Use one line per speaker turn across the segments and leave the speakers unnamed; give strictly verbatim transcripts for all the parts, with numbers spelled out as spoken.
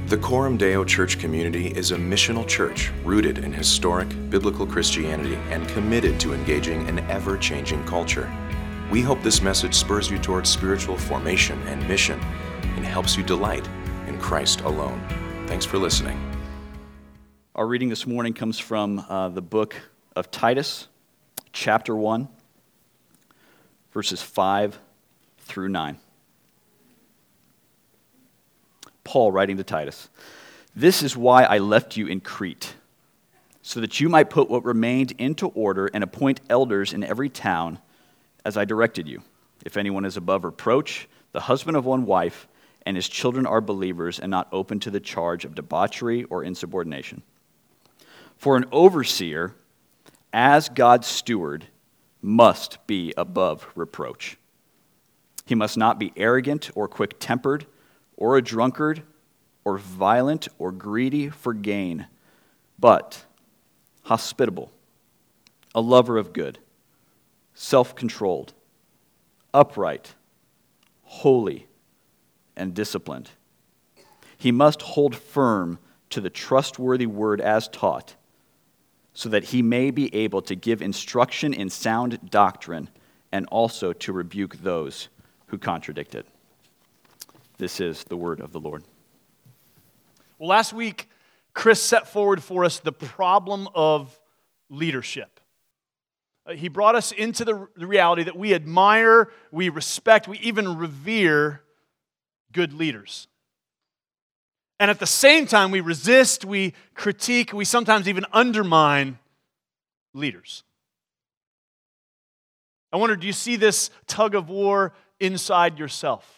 The Coram Deo Church community is a missional church rooted in historic biblical Christianity and committed to engaging an ever-changing culture. We hope this message spurs you towards spiritual formation and mission and helps you delight in Christ alone. Thanks for listening.
Our reading this morning comes from uh, the book of Titus, chapter one, verses five through nine. Paul writing to Titus, "This is why I left you in Crete, so that you might put what remained into order and appoint elders in every town, as I directed you. If anyone is above reproach, the husband of one wife, and his children are believers and not open to the charge of debauchery or insubordination. For an overseer, as God's steward, must be above reproach. He must not be arrogant or quick-tempered, or a drunkard, or violent, or greedy for gain, but hospitable, a lover of good, self-controlled, upright, holy, and disciplined. He must hold firm to the trustworthy word as taught, so that he may be able to give instruction in sound doctrine and also to rebuke those who contradict it." This is the word of the Lord.
Well, last week, Chris set forward for us the problem of leadership. Uh, he brought us into the, the reality that we admire, we respect, we even revere good leaders. And at the same time, we resist, we critique, we sometimes even undermine leaders. I wonder, do you see this tug of war inside yourself?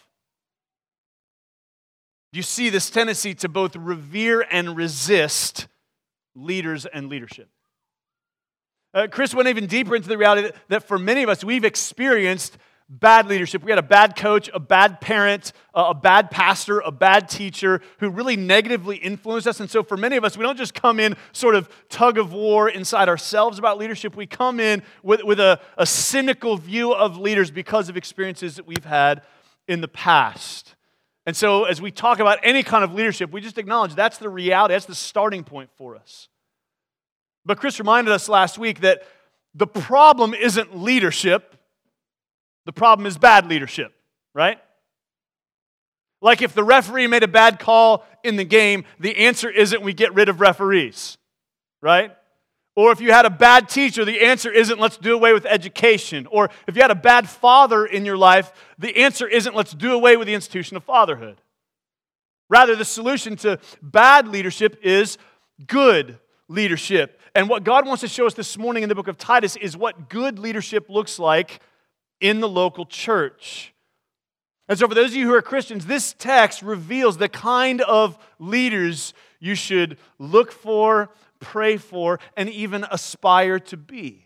Do you see this tendency to both revere and resist leaders and leadership? Uh, Chris went even deeper into the reality that, that for many of us, we've experienced bad leadership. We had a bad coach, a bad parent, uh, a bad pastor, a bad teacher who really negatively influenced us. And so for many of us, we don't just come in sort of tug of war inside ourselves about leadership. We come in with, with a, a cynical view of leaders because of experiences that we've had in the past. And so as we talk about any kind of leadership, we just acknowledge that's the reality, that's the starting point for us. But Chris reminded us last week that the problem isn't leadership, the problem is bad leadership, right? Like if the referee made a bad call in the game, the answer isn't we get rid of referees, right? Or if you had a bad teacher, the answer isn't let's do away with education. Or if you had a bad father in your life, the answer isn't let's do away with the institution of fatherhood. Rather, the solution to bad leadership is good leadership. And what God wants to show us this morning in the book of Titus is what good leadership looks like in the local church. And so for those of you who are Christians, this text reveals the kind of leaders you should look for, pray for, and even aspire to be.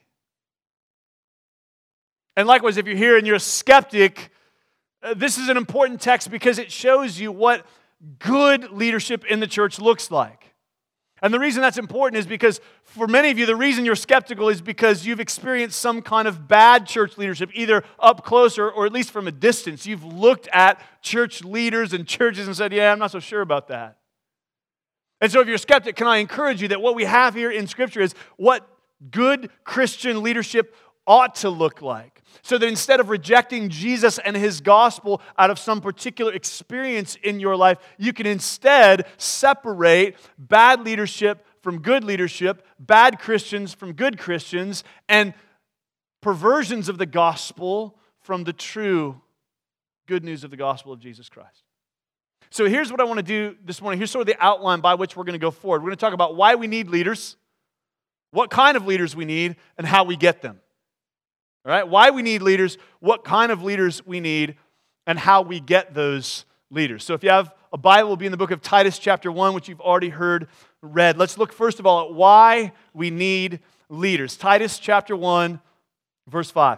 And likewise, if you're here and you're a skeptic, uh, this is an important text because it shows you what good leadership in the church looks like. And the reason that's important is because for many of you, the reason you're skeptical is because you've experienced some kind of bad church leadership, either up close or, or at least from a distance. You've looked at church leaders and churches and said, yeah, I'm not so sure about that. And so if you're a skeptic, can I encourage you that what we have here in Scripture is what good Christian leadership ought to look like. So that instead of rejecting Jesus and His gospel out of some particular experience in your life, you can instead separate bad leadership from good leadership, bad Christians from good Christians, and perversions of the gospel from the true good news of the gospel of Jesus Christ. So here's what I want to do this morning. Here's sort of the outline by which we're going to go forward. We're going to talk about why we need leaders, what kind of leaders we need, and how we get them. All right? Why we need leaders, what kind of leaders we need, and how we get those leaders. So if you have a Bible, it'll be in the book of Titus chapter one, which you've already heard read. Let's look first of all at why we need leaders. Titus chapter one, verse five.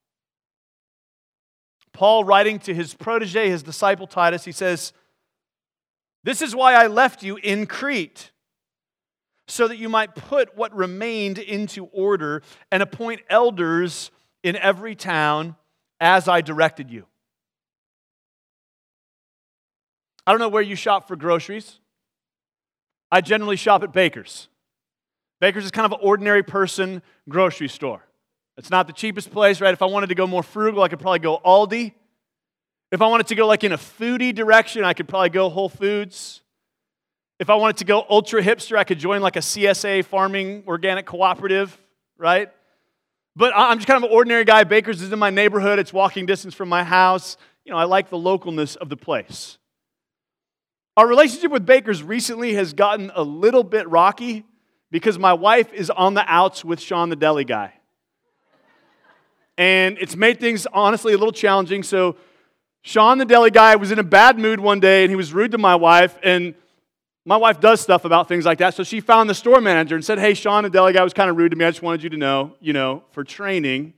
Paul writing to his protege, his disciple Titus, he says, "This is why I left you in Crete, so that you might put what remained into order and appoint elders in every town as I directed you." I don't know where you shop for groceries. I generally shop at Baker's. Baker's is kind of an ordinary person grocery store. It's not the cheapest place, right? If I wanted to go more frugal, I could probably go Aldi. If I wanted to go like in a foodie direction, I could probably go Whole Foods. If I wanted to go ultra hipster, I could join like a C S A farming organic cooperative, right? But I'm just kind of an ordinary guy. Baker's is in my neighborhood. It's walking distance from my house. You know, I like the localness of the place. Our relationship with Baker's recently has gotten a little bit rocky because my wife is on the outs with Sean the deli guy. And it's made things, honestly, a little challenging. So Sean the deli guy was in a bad mood one day, and he was rude to my wife, and my wife does stuff about things like that. So she found the store manager and said, hey, Sean the deli guy was kind of rude to me. I just wanted you to know, you know, for training.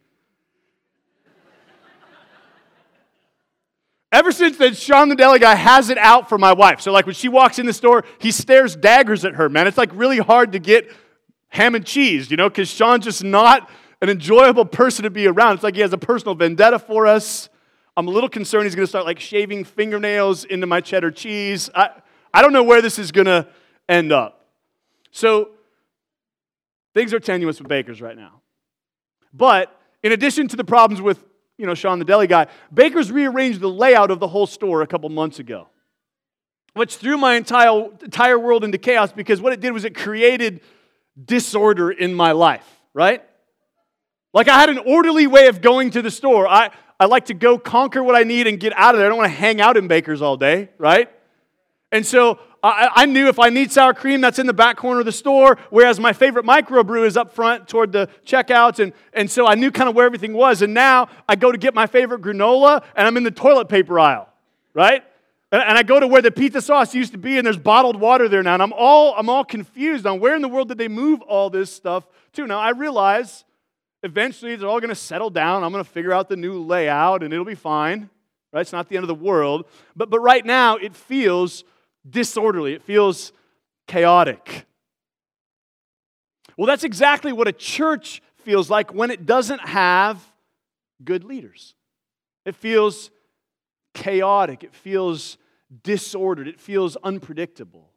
Ever since then, Sean the deli guy has it out for my wife. So like when she walks in the store, he stares daggers at her, man. It's like really hard to get ham and cheese, you know, because Sean's just not an enjoyable person to be around. It's like he has a personal vendetta for us. I'm a little concerned he's going to start like shaving fingernails into my cheddar cheese. I, I don't know where this is going to end up. So things are tenuous with Baker's right now. But in addition to the problems with, you know, Sean the deli guy, Baker's rearranged the layout of the whole store a couple months ago, which threw my entire, entire world into chaos because what it did was it created disorder in my life, right? Like I had an orderly way of going to the store. I, I like to go conquer what I need and get out of there. I don't want to hang out in Baker's all day, right? And so I, I knew if I need sour cream, that's in the back corner of the store, whereas my favorite microbrew is up front toward the checkouts, and, and so I knew kind of where everything was. And now I go to get my favorite granola, and I'm in the toilet paper aisle, right? And, and I go to where the pizza sauce used to be, and there's bottled water there now, and I'm all, I'm all confused on where in the world did they move all this stuff to. Now, I realize eventually they're all going to settle down. I'm going to figure out the new layout, and it'll be fine, right? It's not the end of the world. But, but right now, it feels disorderly. It feels chaotic. Well, that's exactly what a church feels like when it doesn't have good leaders. It feels chaotic. It feels disordered. It feels unpredictable.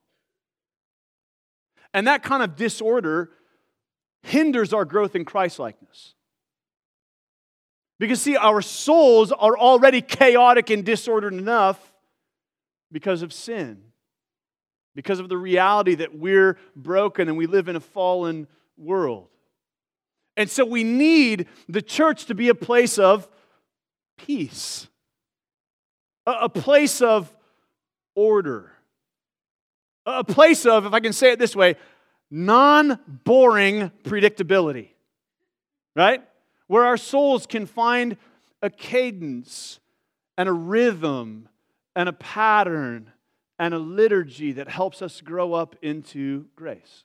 And that kind of disorder hinders our growth in Christ-likeness. Because, see, our souls are already chaotic and disordered enough because of sin. Because of the reality that we're broken and we live in a fallen world. And so we need the church to be a place of peace. A place of order. A place of, if I can say it this way, non-boring predictability. Right? Where our souls can find a cadence and a rhythm and a pattern and a liturgy that helps us grow up into grace.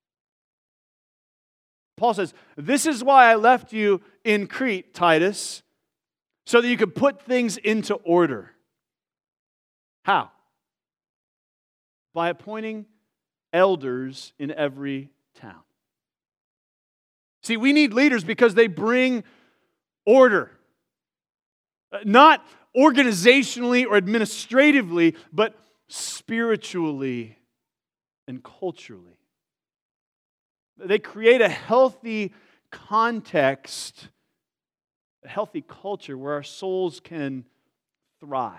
Paul says, this is why I left you in Crete, Titus, so that you could put things into order. How? By appointing elders in every town. See, we need leaders because they bring order. Not organizationally or administratively, but spiritually and culturally. They create a healthy context, a healthy culture where our souls can thrive.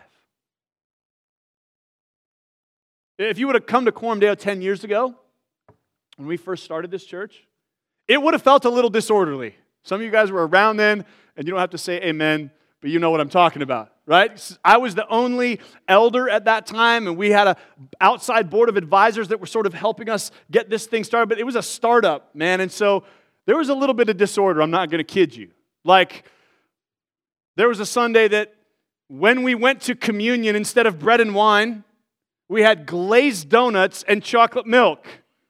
If you would have come to Coram Deo ten years ago, when we first started this church, it would have felt a little disorderly. Some of you guys were around then, and you don't have to say amen, but you know what I'm talking about, right? I was the only elder at that time, and we had an outside board of advisors that were sort of helping us get this thing started, but it was a startup, man, and so there was a little bit of disorder, I'm not going to kid you. Like, there was a Sunday that when we went to communion, instead of bread and wine, we had glazed donuts and chocolate milk.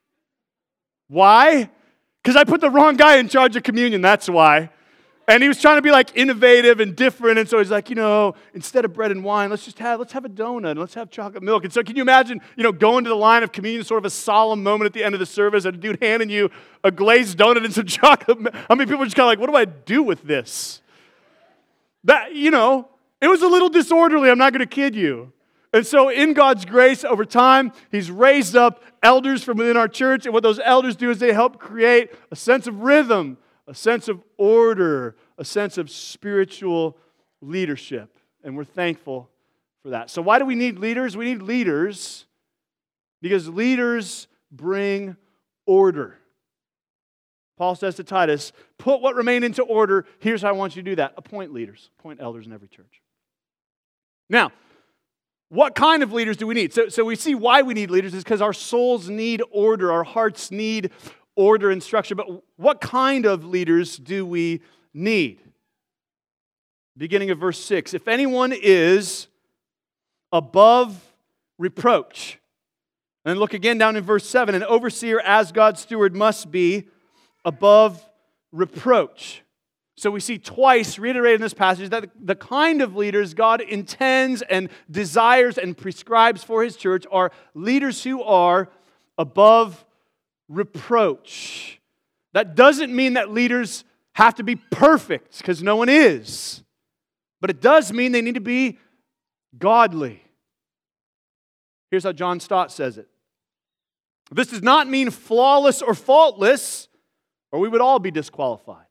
Why? Because I put the wrong guy in charge of communion, that's why. And he was trying to be like innovative and different, and so he's like, you know, instead of bread and wine, let's just have, let's have a donut, and let's have chocolate milk. And so can you imagine, you know, going to the line of communion, sort of a solemn moment at the end of the service, and a dude handing you a glazed donut and some chocolate milk? I mean, people are just kind of like, what do I do with this? That, you know, it was a little disorderly, I'm not going to kid you. And so in God's grace, over time, He's raised up elders from within our church. And what those elders do is they help create a sense of rhythm, a sense of order, a sense of spiritual leadership. And we're thankful for that. So why do we need leaders? We need leaders because leaders bring order. Paul says to Titus, put what remained into order. Here's how I want you to do that. Appoint leaders. Appoint elders in every church. Now, what kind of leaders do we need? So, so we see why we need leaders is because our souls need order. Our hearts need order and structure. But what kind of leaders do we need? Beginning of verse six. If anyone is above reproach. And look again down in verse seven. An overseer as God's steward must be above reproach. So we see twice reiterated in this passage that the kind of leaders God intends and desires and prescribes for His church are leaders who are above reproach. That doesn't mean that leaders have to be perfect, because no one is. But it does mean they need to be godly. Here's how John Stott says it. This does not mean flawless or faultless, or we would all be disqualified.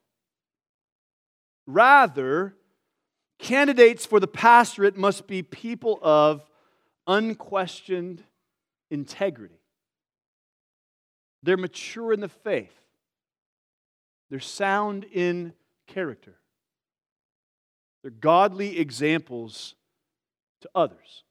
Rather, candidates for the pastorate must be people of unquestioned integrity. They're mature in the faith. They're sound in character. They're godly examples to others.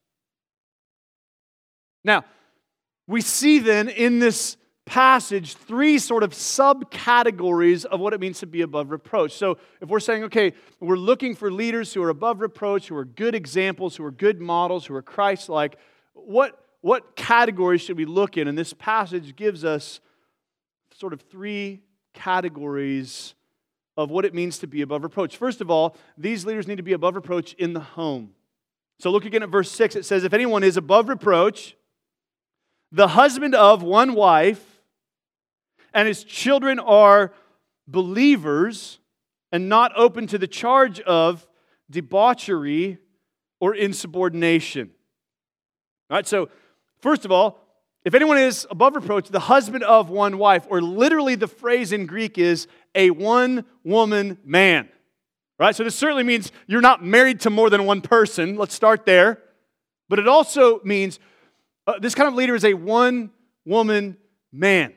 Now, we see then in this passage three sort of subcategories of what it means to be above reproach. So if we're saying, okay, we're looking for leaders who are above reproach, who are good examples, who are good models, who are Christ-like, what, what categories should we look in? And this passage gives us sort of three categories of what it means to be above reproach. First of all, these leaders need to be above reproach in the home. So look again at verse six. It says, if anyone is above reproach, the husband of one wife, and his children are believers and not open to the charge of debauchery or insubordination. All right, so first of all, if anyone is above reproach, the husband of one wife, or literally the phrase in Greek is a one-woman man. Right? So this certainly means you're not married to more than one person. Let's start there. But it also means uh, this kind of leader is a one-woman man.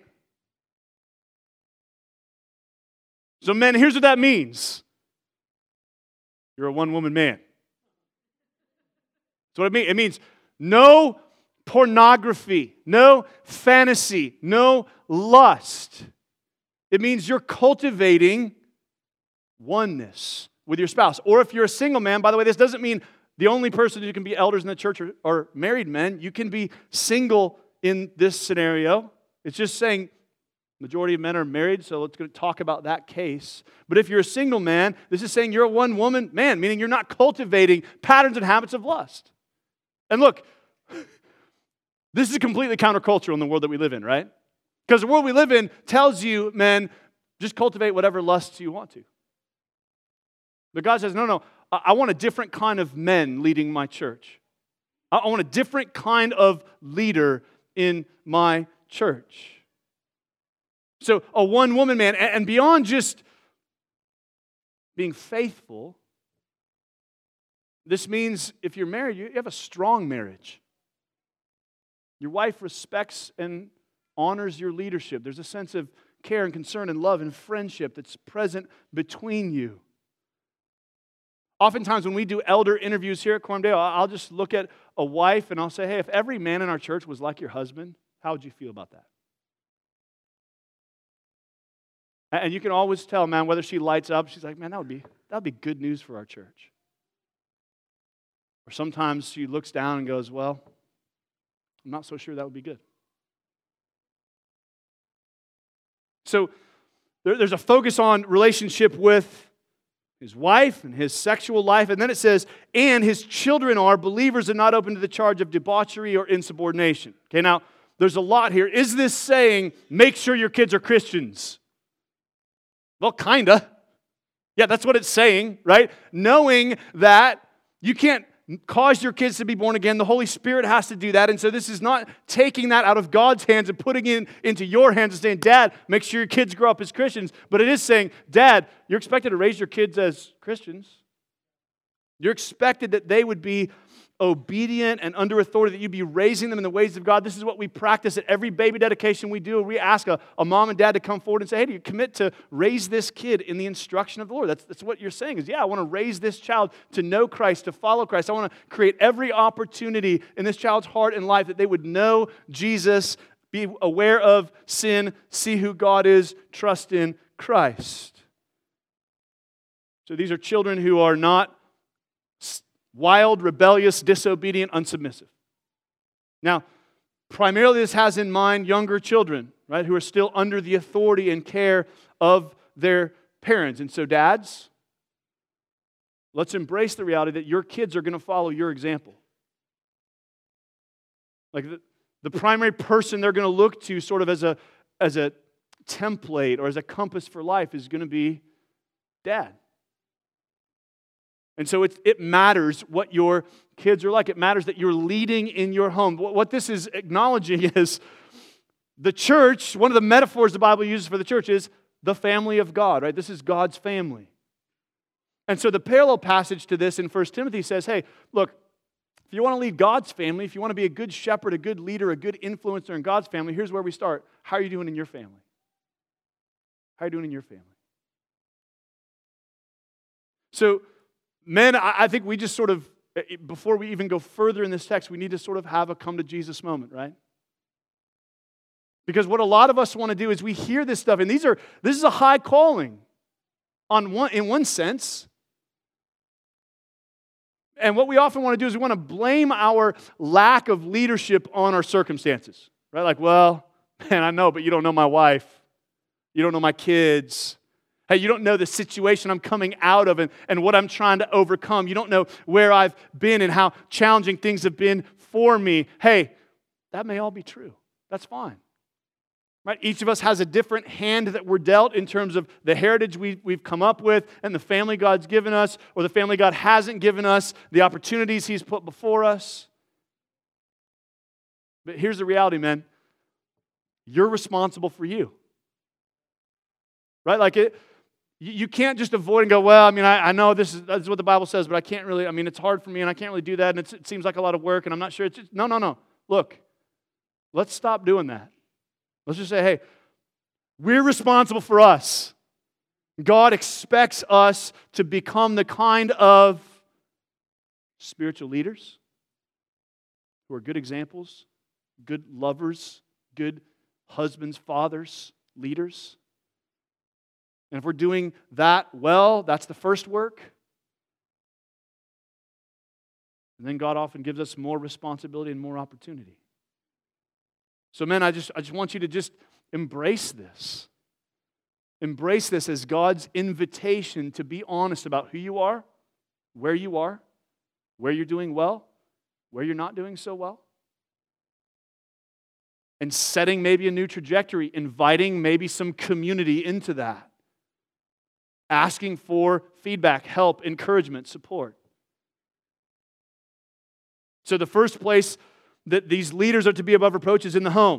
So men, here's what that means. You're a one-woman man. That's what it means. It means no pornography, no fantasy, no lust. It means you're cultivating oneness with your spouse. Or if you're a single man, by the way, this doesn't mean the only person who can be elders in the church are, are married men. You can be single in this scenario. It's just saying majority of men are married, so let's go talk about that case. But if you're a single man, this is saying you're a one-woman man, meaning you're not cultivating patterns and habits of lust. And look, this is completely countercultural in the world that we live in, right? Because the world we live in tells you, men, just cultivate whatever lusts you want to. But God says, no, no, I want a different kind of men leading my church. I want a different kind of leader in my church. So a one-woman man, and beyond just being faithful, this means if you're married, you have a strong marriage. Your wife respects and honors your leadership. There's a sense of care and concern and love and friendship that's present between you. Oftentimes when we do elder interviews here at Cormdale, I'll just look at a wife and I'll say, hey, if every man in our church was like your husband, how would you feel about that? And you can always tell, man, whether she lights up, she's like, man, that would be that would be good news for our church. Or sometimes she looks down and goes, well, I'm not so sure that would be good. So there, there's a focus on relationship with his wife and his sexual life. And then it says, and his children are believers and not open to the charge of debauchery or insubordination. Okay, now, there's a lot here. Is this saying, make sure your kids are Christians? Well, kinda. Yeah, that's what it's saying, right? Knowing that you can't cause your kids to be born again. The Holy Spirit has to do that. And so this is not taking that out of God's hands and putting it into your hands and saying, Dad, make sure your kids grow up as Christians. But it is saying, Dad, you're expected to raise your kids as Christians. You're expected that they would be obedient and under authority, that you'd be raising them in the ways of God. This is what we practice at every baby dedication we do. We ask a, a mom and dad to come forward and say, hey, do you commit to raise this kid in the instruction of the Lord? That's, that's what you're saying is, yeah, I want to raise this child to know Christ, to follow Christ. I want to create every opportunity in this child's heart and life that they would know Jesus, be aware of sin, see who God is, trust in Christ. So these are children who are not wild, rebellious, disobedient, unsubmissive. Now, primarily this has in mind younger children, right, who are still under the authority and care of their parents. And so dads, let's embrace the reality that your kids are going to follow your example. Like the, the primary person they're going to look to sort of as a, as a template or as a compass for life is going to be dad. And so it, it matters what your kids are like. It matters that you're leading in your home. What, what this is acknowledging is the church, one of the metaphors the Bible uses for the church is the family of God, right? This is God's family. And so the parallel passage to this in First Timothy says, hey, look, if you want to lead God's family, if you want to be a good shepherd, a good leader, a good influencer in God's family, here's where we start. How are you doing in your family? How are you doing in your family? So, men, I think we just sort of, before we even go further in this text, we need to sort of have a come to Jesus moment, right? Because what a lot of us want to do is we hear this stuff, and these are this is a high calling on one in one sense. And what we often want to do is we want to blame our lack of leadership on our circumstances, right? Like, well, man, I know, but you don't know my wife. You don't know my kids. Hey, you don't know the situation I'm coming out of and, and what I'm trying to overcome. You don't know where I've been and how challenging things have been for me. Hey, that may all be true. That's fine. Right? Each of us has a different hand that we're dealt in terms of the heritage we, we've come up with and the family God's given us or the family God hasn't given us, the opportunities He's put before us. But here's the reality, man. You're responsible for you. Right? Like it... You can't just avoid and go, well, I mean, I, I know this is, this is what the Bible says, but I can't really, I mean, it's hard for me and I can't really do that and it's, it seems like a lot of work and I'm not sure. It's just, no, no, no. Look, let's stop doing that. Let's just say, hey, we're responsible for us. God expects us to become the kind of spiritual leaders who are good examples, good lovers, good husbands, fathers, leaders. And if we're doing that well, that's the first work. And then God often gives us more responsibility and more opportunity. So men, I just, I just want you to just embrace this. Embrace this as God's invitation to be honest about who you are, where you are, where you're doing well, where you're not doing so well. And setting maybe a new trajectory, inviting maybe some community into that. Asking for feedback, help, encouragement, support. So the first place that these leaders are to be above reproach is in the home.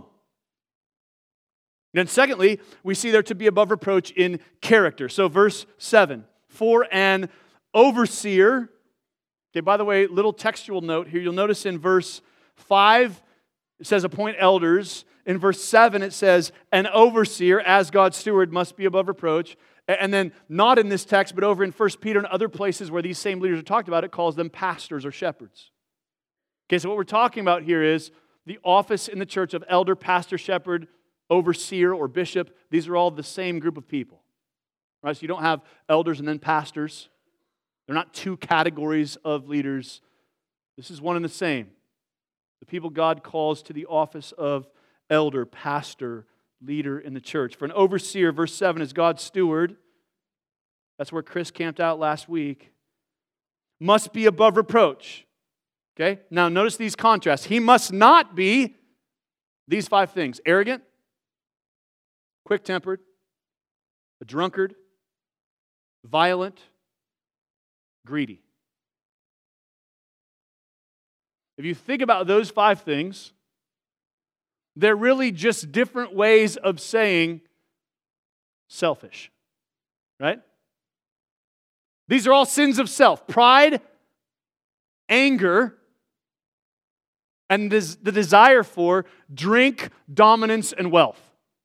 Then secondly, we see they're to be above reproach in character. So verse seven, for an overseer. Okay, by the way, little textual note here. You'll notice in verse five, it says appoint elders. In verse seven, it says an overseer as God's steward must be above reproach. And then not in this text, but over in First Peter and other places where these same leaders are talked about, it calls them pastors or shepherds. Okay, so what we're talking about here is the office in the church of elder, pastor, shepherd, overseer, or bishop. These are all the same group of people. Right? So you don't have elders and then pastors. They're not two categories of leaders. This is one and the same. The people God calls to the office of elder, pastor, leader in the church. For an overseer, verse seven, is God's steward. That's where Chris camped out last week. Must be above reproach. Okay? Now notice these contrasts. He must not be these five things: arrogant, quick-tempered, a drunkard, violent, greedy. If you think about those five things, they're really just different ways of saying selfish, right? These are all sins of self. Pride, anger, and des- the desire for drink, dominance, and wealth.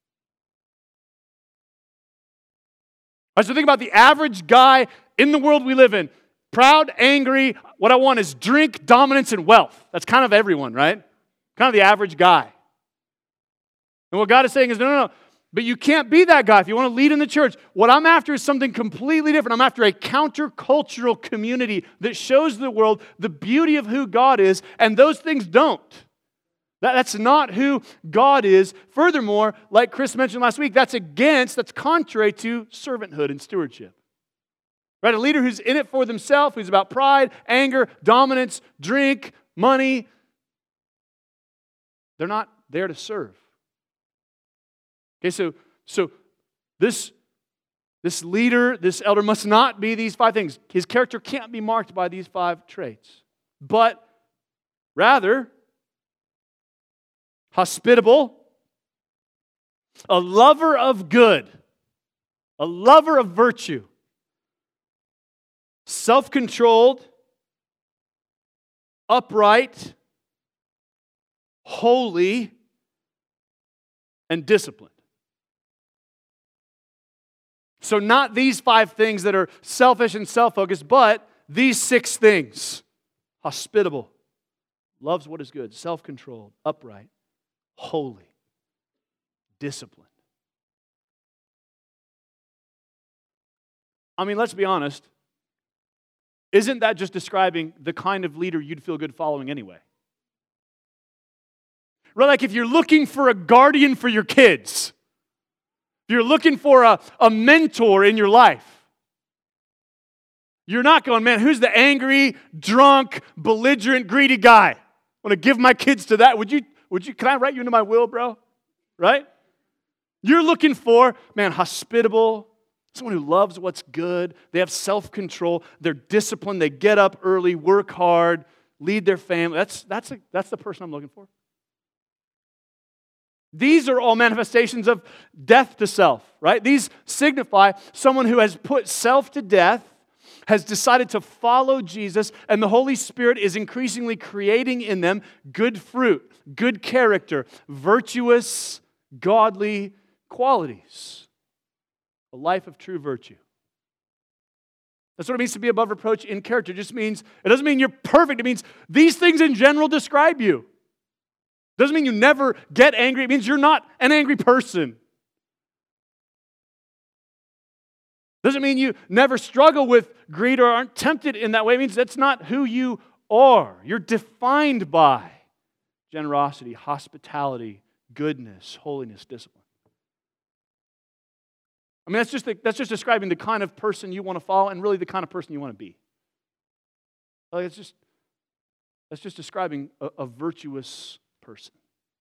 All right, so think about the average guy in the world we live in. Proud, angry, what I want is drink, dominance, and wealth. That's kind of everyone, right? Kind of the average guy. And what God is saying is, no, no, no. But you can't be that guy if you want to lead in the church. What I'm after is something completely different. I'm after a countercultural community that shows the world the beauty of who God is, and those things don't. That, that's not who God is. Furthermore, like Chris mentioned last week, that's against, that's contrary to servanthood and stewardship. Right? A leader who's in it for themselves, who's about pride, anger, dominance, drink, money, they're not there to serve. Okay, so, so this, this leader, this elder must not be these five things. His character can't be marked by these five traits. But rather, hospitable, a lover of good, a lover of virtue, self-controlled, upright, holy, and disciplined. So not these five things that are selfish and self-focused, but these six things. Hospitable, loves what is good, self-controlled, upright, holy, disciplined. I mean, let's be honest. Isn't that just describing the kind of leader you'd feel good following anyway? Right, like if you're looking for a guardian for your kids, if you're looking for a, a mentor in your life, you're not going, man, who's the angry, drunk, belligerent, greedy guy? I want to give my kids to that. Would you, would you, can I write you into my will, bro? Right? You're looking for, man, hospitable, someone who loves what's good. They have self-control. They're disciplined. They get up early, work hard, lead their family. That's, that's, a, that's the person I'm looking for. These are all manifestations of death to self, right? These signify someone who has put self to death, has decided to follow Jesus, and the Holy Spirit is increasingly creating in them good fruit, good character, virtuous, godly qualities. A life of true virtue. That's what it means to be above reproach in character. It just means, it doesn't mean you're perfect. It means these things in general describe you. Doesn't mean you never get angry. It means you're not an angry person. Doesn't mean you never struggle with greed or aren't tempted in that way. It means that's not who you are. You're defined by generosity, hospitality, goodness, holiness, discipline. I mean, that's just, the, that's just describing the kind of person you want to follow and really the kind of person you want to be. Like it's just, that's just describing a, a virtuous person.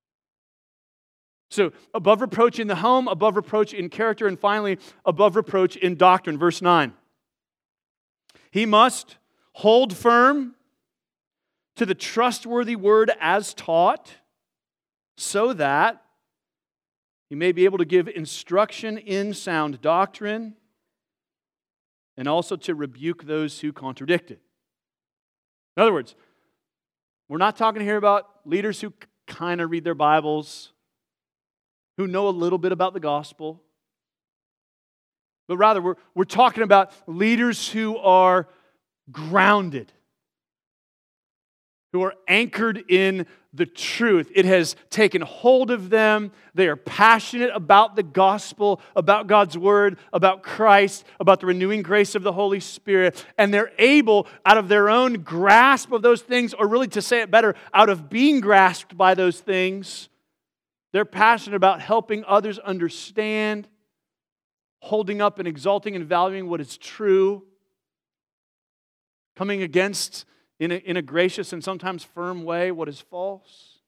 So, above reproach in the home, above reproach in character, and finally, above reproach in doctrine. Verse nine. He must hold firm to the trustworthy word as taught, so that he may be able to give instruction in sound doctrine, and also to rebuke those who contradict it. In other words, we're not talking here about leaders who kind of read their Bibles, who know a little bit about the gospel. But rather, we're, we're talking about leaders who are grounded, who are anchored in the truth. It has taken hold of them. They are passionate about the gospel, about God's word, about Christ, about the renewing grace of the Holy Spirit. And they're able, out of their own grasp of those things, or really to say it better, out of being grasped by those things, they're passionate about helping others understand, holding up and exalting and valuing what is true, coming against In a, in a gracious and sometimes firm way what is false.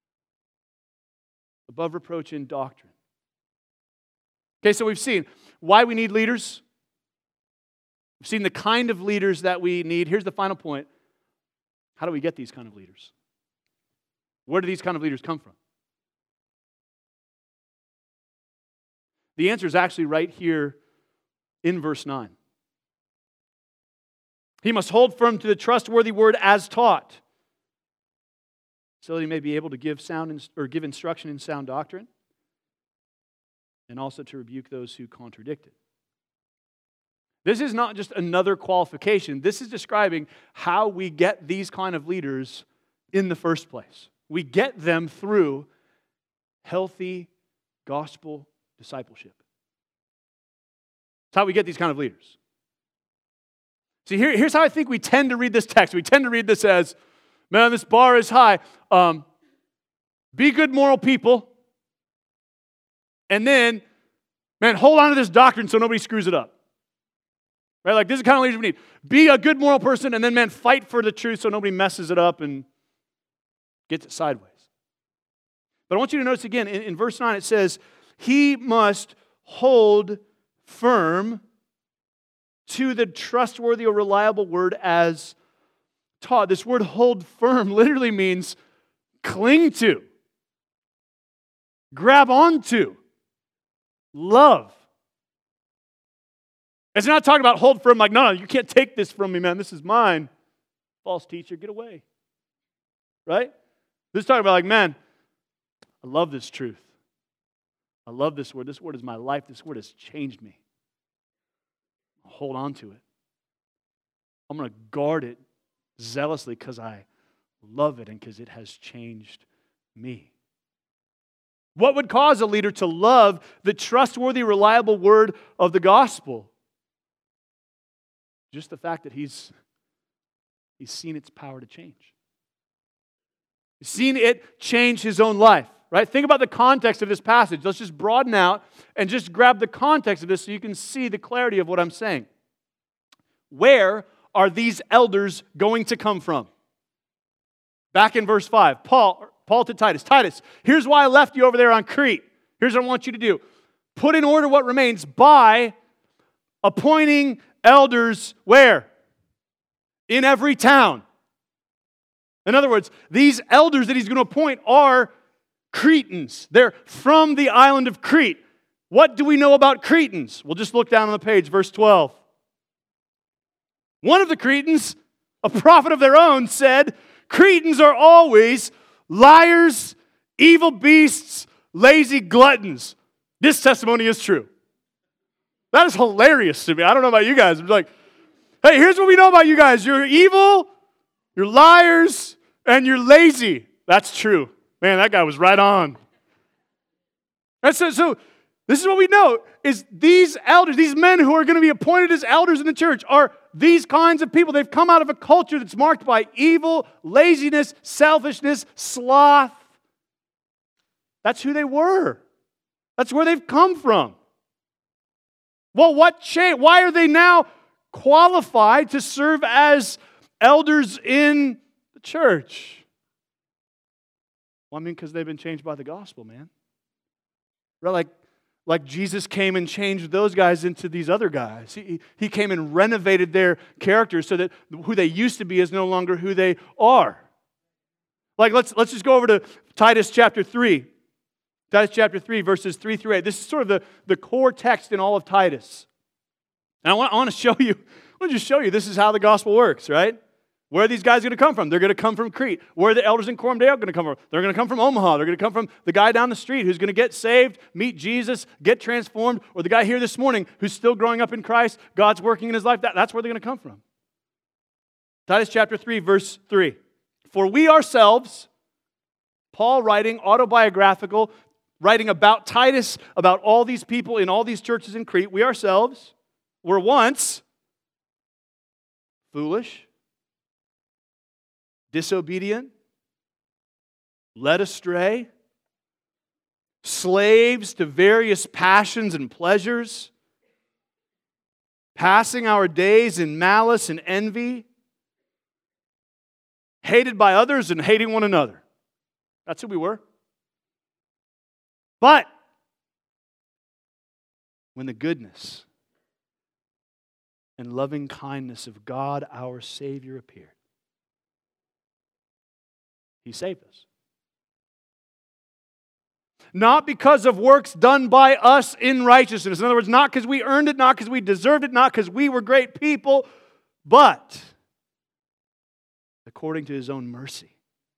Above reproach in doctrine. Okay, so we've seen why we need leaders. We've seen the kind of leaders that we need. Here's the final point. How do we get these kind of leaders? Where do these kind of leaders come from? The answer is actually right here in verse nine. He must hold firm to the trustworthy word as taught, so that he may be able to give sound or give instruction in sound doctrine, and also to rebuke those who contradict it. This is not just another qualification. This is describing how we get these kind of leaders in the first place. We get them through healthy gospel discipleship. That's how we get these kind of leaders. See, here, here's how I think we tend to read this text. We tend to read this as, man, this bar is high. Um, be good moral people. And then, man, hold on to this doctrine so nobody screws it up. Right? Like, this is the kind of leaders we need. Be a good moral person, and then, man, fight for the truth so nobody messes it up and gets it sideways. But I want you to notice again, in, in verse nine it says, he must hold firm to the trustworthy or reliable word as taught. This word hold firm literally means cling to, grab onto, love. It's not talking about hold firm like, no, no, you can't take this from me, man. This is mine. False teacher, get away. Right? This is talking about like, man, I love this truth. I love this word. This word is my life. This word has changed me. I'll hold on to it. I'm going to guard it zealously because I love it and because it has changed me. What would cause a leader to love the trustworthy, reliable word of the gospel? Just the fact that he's, he's seen its power to change. He's seen it change his own life. Right? Think about the context of this passage. Let's just broaden out and just grab the context of this so you can see the clarity of what I'm saying. Where are these elders going to come from? Back in verse five, Paul, Paul to Titus. Titus, here's why I left you over there on Crete. Here's what I want you to do. Put in order what remains by appointing elders where? In every town. In other words, these elders that he's going to appoint are Cretans. They're from the island of Crete. What do we know about Cretans? We'll just look down on the page, verse twelve. One of the Cretans, a prophet of their own, said, Cretans are always liars, evil beasts, lazy gluttons. This testimony is true. That is hilarious to me. I don't know about you guys. I'm like, hey, here's what we know about you guys. You're evil, you're liars, and you're lazy. That's true. Man, that guy was right on. And so, so this is what we know, is these elders, these men who are going to be appointed as elders in the church are these kinds of people. They've come out of a culture that's marked by evil, laziness, selfishness, sloth. That's who they were. That's where they've come from. Well, what changed? Why are they now qualified to serve as elders in the church? Well, I mean, because they've been changed by the gospel, man. Right? Like, like Jesus came and changed those guys into these other guys. He, he came and renovated their character so that who they used to be is no longer who they are. Like, let's, let's just go over to Titus chapter three. Titus chapter three, verses three through eight. This is sort of the, the core text in all of Titus. And I want, I want to show you, I want to just show you this is how the gospel works, right? Where are these guys going to come from? They're going to come from Crete. Where are the elders in Coram Deo going to come from? They're going to come from Omaha. They're going to come from the guy down the street who's going to get saved, meet Jesus, get transformed, or the guy here this morning who's still growing up in Christ. God's working in his life. That, that's where they're going to come from. Titus chapter three, verse three. For we ourselves, Paul writing autobiographical, writing about Titus, about all these people in all these churches in Crete, we ourselves were once foolish, disobedient, led astray, slaves to various passions and pleasures, passing our days in malice and envy, hated by others and hating one another. That's who we were. But when the goodness and loving kindness of God our Savior appeared, He saved us. Not because of works done by us in righteousness. In other words, not because we earned it, not because we deserved it, not because we were great people, but according to His own mercy.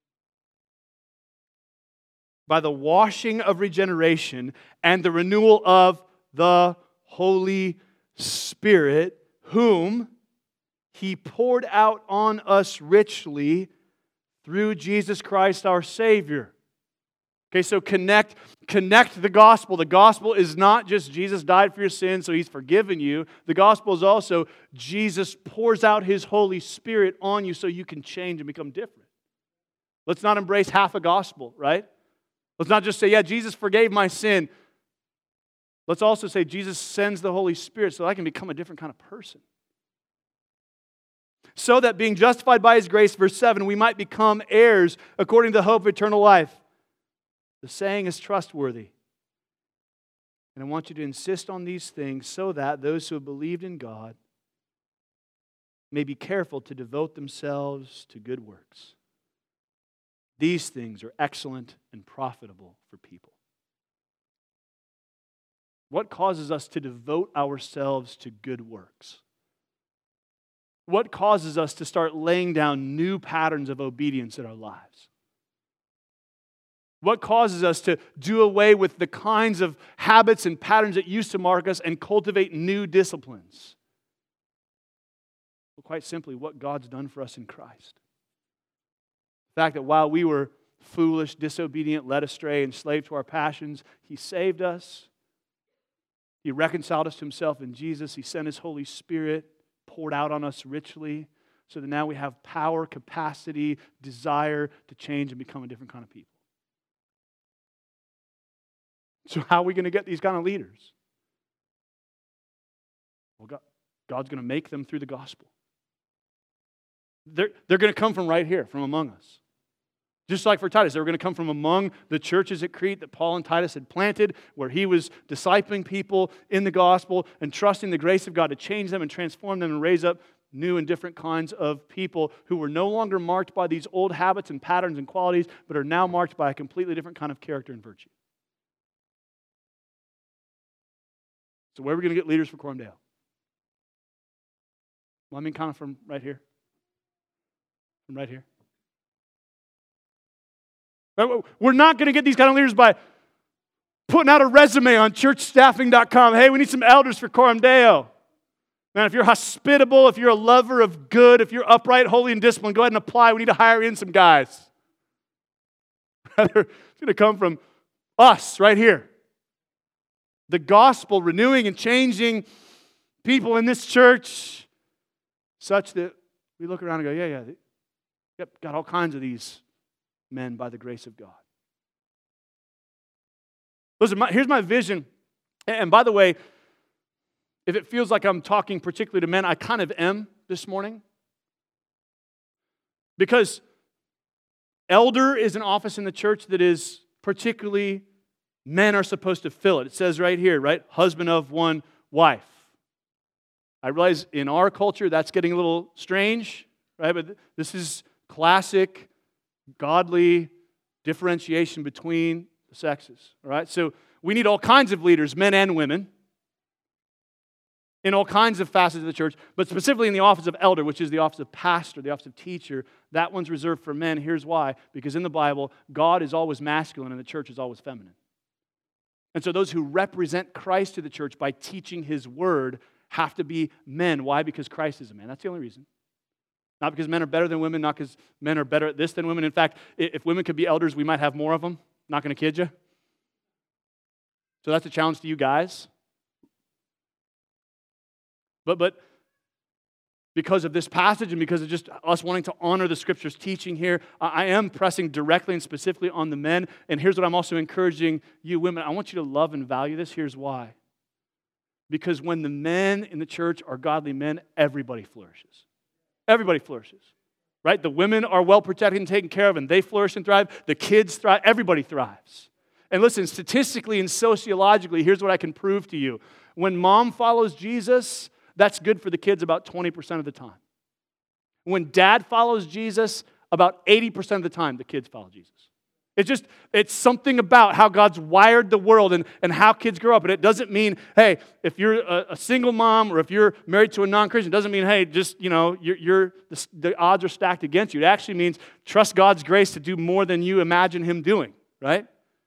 By the washing of regeneration and the renewal of the Holy Spirit, whom He poured out on us richly through Jesus Christ our Savior. Okay, so connect, connect the gospel. The gospel is not just Jesus died for your sins, so He's forgiven you. The gospel is also Jesus pours out His Holy Spirit on you so you can change and become different. Let's not embrace half a gospel, right? Let's not just say, yeah, Jesus forgave my sin. Let's also say Jesus sends the Holy Spirit so I can become a different kind of person. So that being justified by His grace, verse seven, we might become heirs according to the hope of eternal life. The saying is trustworthy. And I want you to insist on these things so that those who have believed in God may be careful to devote themselves to good works. These things are excellent and profitable for people. What causes us to devote ourselves to good works? What causes us to start laying down new patterns of obedience in our lives? What causes us to do away with the kinds of habits and patterns that used to mark us and cultivate new disciplines? Well, quite simply, what God's done for us in Christ. The fact that while we were foolish, disobedient, led astray, enslaved to our passions, He saved us. He reconciled us to Himself in Jesus. He sent His Holy Spirit, poured out on us richly, so that now we have power, capacity, desire to change and become a different kind of people. So how are we going to get these kind of leaders? Well, God, God's going to make them through the gospel. They're, they're going to come from right here, from among us. Just like for Titus, they were going to come from among the churches at Crete that Paul and Titus had planted, where he was discipling people in the gospel and trusting the grace of God to change them and transform them and raise up new and different kinds of people who were no longer marked by these old habits and patterns and qualities, but are now marked by a completely different kind of character and virtue. So where are we going to get leaders for Cormdale? Well, I mean kind of from right here. From right here. We're not going to get these kind of leaders by putting out a resume on church staffing dot com. Hey, we need some elders for Cormdale. Man, if you're hospitable, if you're a lover of good, if you're upright, holy, and disciplined, go ahead and apply. We need to hire in some guys. Rather, it's going to come from us right here. The gospel renewing and changing people in this church such that we look around and go, yeah, yeah, yep, got all kinds of these men by the grace of God. Listen, my, here's my vision. And by the way, if it feels like I'm talking particularly to men, I kind of am this morning. Because elder is an office in the church that is particularly, men are supposed to fill it. It says right here, right? Husband of one wife. I realize in our culture that's getting a little strange, right? But this is classic godly differentiation between the sexes. All right? So we need all kinds of leaders, men and women, in all kinds of facets of the church, but specifically in the office of elder, which is the office of pastor, the office of teacher. That one's reserved for men. Here's why. Because in the Bible, God is always masculine and the church is always feminine. And so those who represent Christ to the church by teaching His word have to be men. Why? Because Christ is a man. That's the only reason. Not because men are better than women, not because men are better at this than women. In fact, if women could be elders, we might have more of them. Not going to kid you. So that's a challenge to you guys. But, but because of this passage and because of just us wanting to honor the Scripture's teaching here, I am pressing directly and specifically on the men. And here's what I'm also encouraging you women. I want you to love and value this. Here's why. Because when the men in the church are godly men, everybody flourishes. Everybody flourishes, right? The women are well protected and taken care of, and they flourish and thrive. The kids thrive. Everybody thrives. And listen, statistically and sociologically, here's what I can prove to you. When mom follows Jesus, that's good for the kids about twenty percent of the time. When dad follows Jesus, about eighty percent of the time, the kids follow Jesus. It's just, it's something about how God's wired the world and, and how kids grow up. And it doesn't mean, hey, if you're a, a single mom or if you're married to a non-Christian, it doesn't mean, hey, just, you know, you're, you're the, the odds are stacked against you. It actually means trust God's grace to do more than you imagine Him doing, right?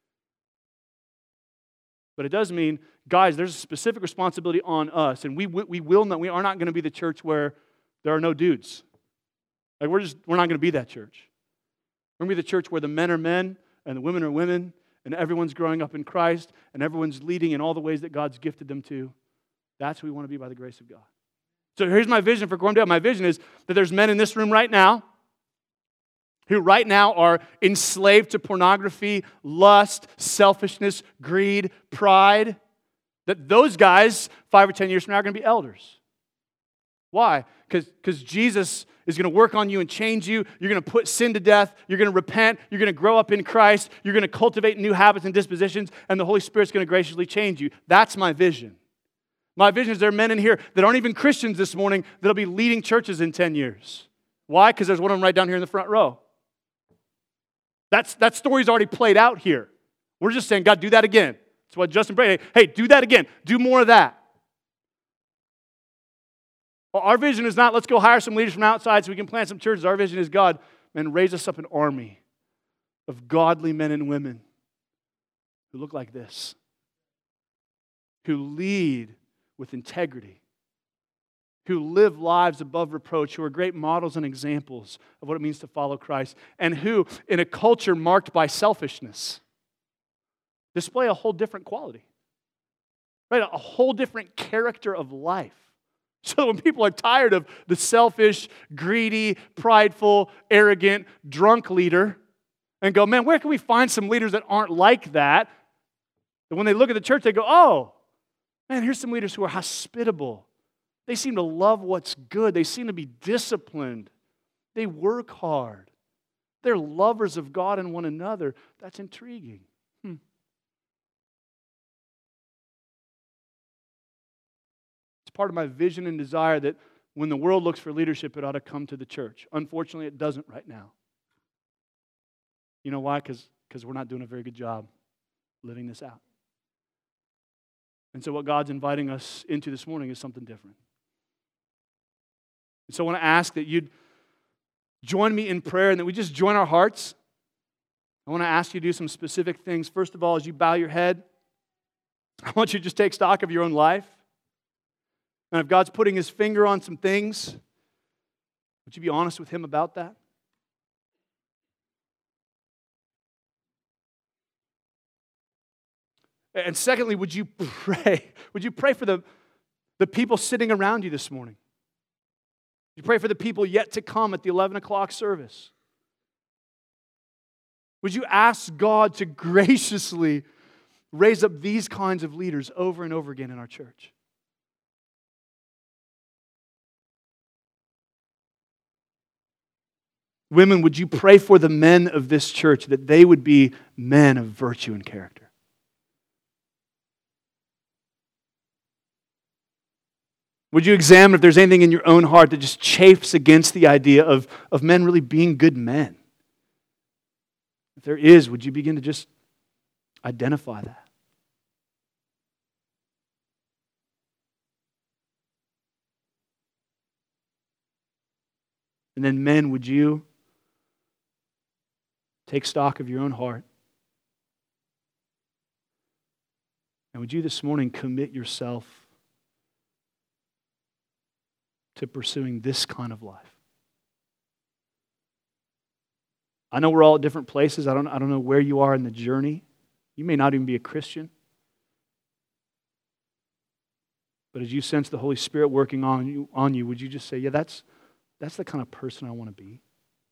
But it does mean, guys, there's a specific responsibility on us. And we, we will not, we are not going to be the church where there are no dudes. Like, we're just, we're not going to be that church. We're going to be the church where the men are men and the women are women and everyone's growing up in Christ and everyone's leading in all the ways that God's gifted them to. That's who we want to be by the grace of God. So here's my vision for Gormdale. My vision is that there's men in this room right now who right now are enslaved to pornography, lust, selfishness, greed, pride. That those guys, five or ten years from now, are going to be elders. Why? Because Jesus is going to work on you and change you. You're going to put sin to death. You're going to repent. You're going to grow up in Christ. You're going to cultivate new habits and dispositions, and the Holy Spirit's going to graciously change you. That's my vision. My vision is there are men in here that aren't even Christians this morning that'll be leading churches in ten years. Why? Because there's one of them right down here in the front row. That's, that story's already played out here. We're just saying, God, do that again. That's what Justin prayed. Hey, do that again. Do more of that. Well, our vision is not, let's go hire some leaders from outside so we can plant some churches. Our vision is, God, man, raise us up an army of godly men and women who look like this, who lead with integrity, who live lives above reproach, who are great models and examples of what it means to follow Christ, and who, in a culture marked by selfishness, display a whole different quality, right? A whole different character of life. So when people are tired of the selfish, greedy, prideful, arrogant, drunk leader and go, man, where can we find some leaders that aren't like that? And when they look at the church, they go, oh, man, here's some leaders who are hospitable. They seem to love what's good. They seem to be disciplined. They work hard. They're lovers of God and one another. That's intriguing. Hmm. Part of my vision and desire that when the world looks for leadership, it ought to come to the church. Unfortunately, it doesn't right now. You know why? Because because we're not doing a very good job living this out. And so what God's inviting us into this morning is something different. And so I want to ask that you'd join me in prayer and that we just join our hearts. I want to ask you to do some specific things. First of all, as you bow your head, I want you to just take stock of your own life. And if God's putting His finger on some things, would you be honest with Him about that? And secondly, would you pray? Would you pray for the, the people sitting around you this morning? Would you pray for the people yet to come at the eleven o'clock service? Would you ask God to graciously raise up these kinds of leaders over and over again in our church? Women, would you pray for the men of this church that they would be men of virtue and character? Would you examine if there's anything in your own heart that just chafes against the idea of, of men really being good men? If there is, would you begin to just identify that? And then men, would you take stock of your own heart? And would you this morning commit yourself to pursuing this kind of life? I know we're all at different places. I don't, I don't know where you are in the journey. You may not even be a Christian. But as you sense the Holy Spirit working on you, on you, would you just say, yeah, that's, that's the kind of person I want to be?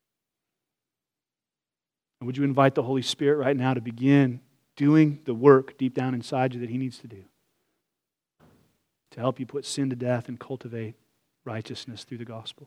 And would you invite the Holy Spirit right now to begin doing the work deep down inside you that He needs to do to help you put sin to death and cultivate righteousness through the gospel?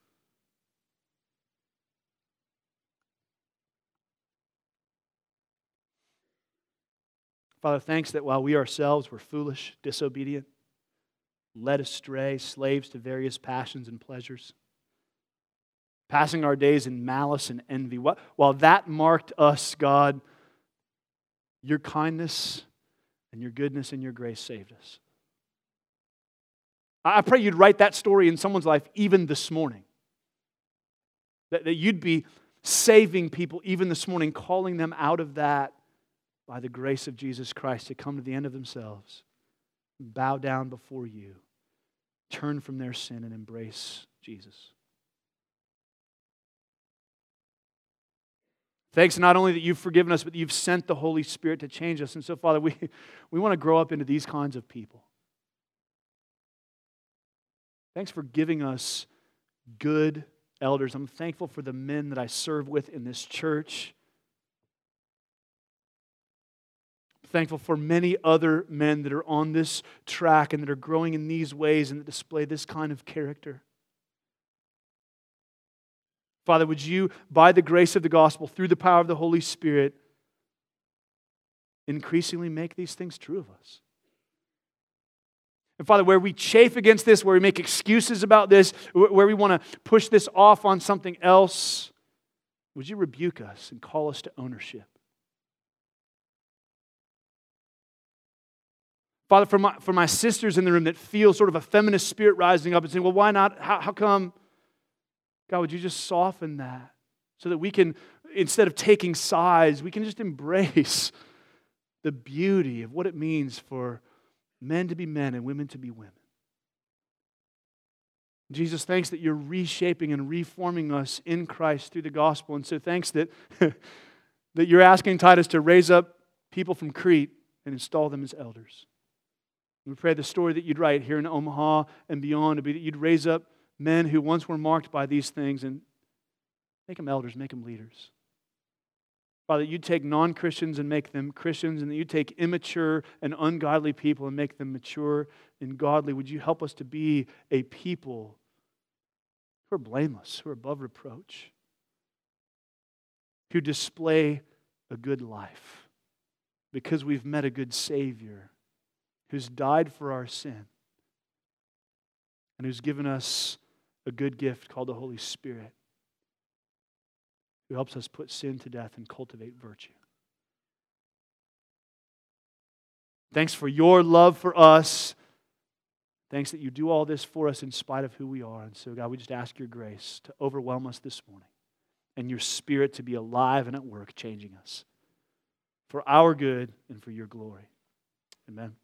Father, thanks that while we ourselves were foolish, disobedient, led astray, slaves to various passions and pleasures, passing our days in malice and envy. While that marked us, God, your kindness and your goodness and your grace saved us. I pray you'd write that story in someone's life even this morning. That, that you'd be saving people even this morning, calling them out of that by the grace of Jesus Christ to come to the end of themselves, bow down before you, turn from their sin and embrace Jesus. Thanks not only that you've forgiven us, but that you've sent the Holy Spirit to change us. And so, Father, we, we want to grow up into these kinds of people. Thanks for giving us good elders. I'm thankful for the men that I serve with in this church. I'm thankful for many other men that are on this track and that are growing in these ways and that display this kind of character. Father, would you, by the grace of the gospel, through the power of the Holy Spirit, increasingly make these things true of us? And Father, where we chafe against this, where we make excuses about this, where we want to push this off on something else, would you rebuke us and call us to ownership? Father, for my, for my sisters in the room that feel sort of a feminist spirit rising up and saying, well, why not? How, how come? God, would you just soften that so that we can, instead of taking sides, we can just embrace the beauty of what it means for men to be men and women to be women. Jesus, thanks that you're reshaping and reforming us in Christ through the gospel. And so thanks that, that you're asking Titus to raise up people from Crete and install them as elders. We pray the story that you'd write here in Omaha and beyond to be that you'd raise up men who once were marked by these things and make them elders, make them leaders. Father, you'd take non-Christians and make them Christians, and that you'd take immature and ungodly people and make them mature and godly. Would you help us to be a people who are blameless, who are above reproach, who display a good life because we've met a good Savior who's died for our sin and who's given us a good gift called the Holy Spirit, who helps us put sin to death and cultivate virtue. Thanks for your love for us. Thanks that you do all this for us in spite of who we are. And so, God, we just ask your grace to overwhelm us this morning and your Spirit to be alive and at work changing us for our good and for your glory. Amen.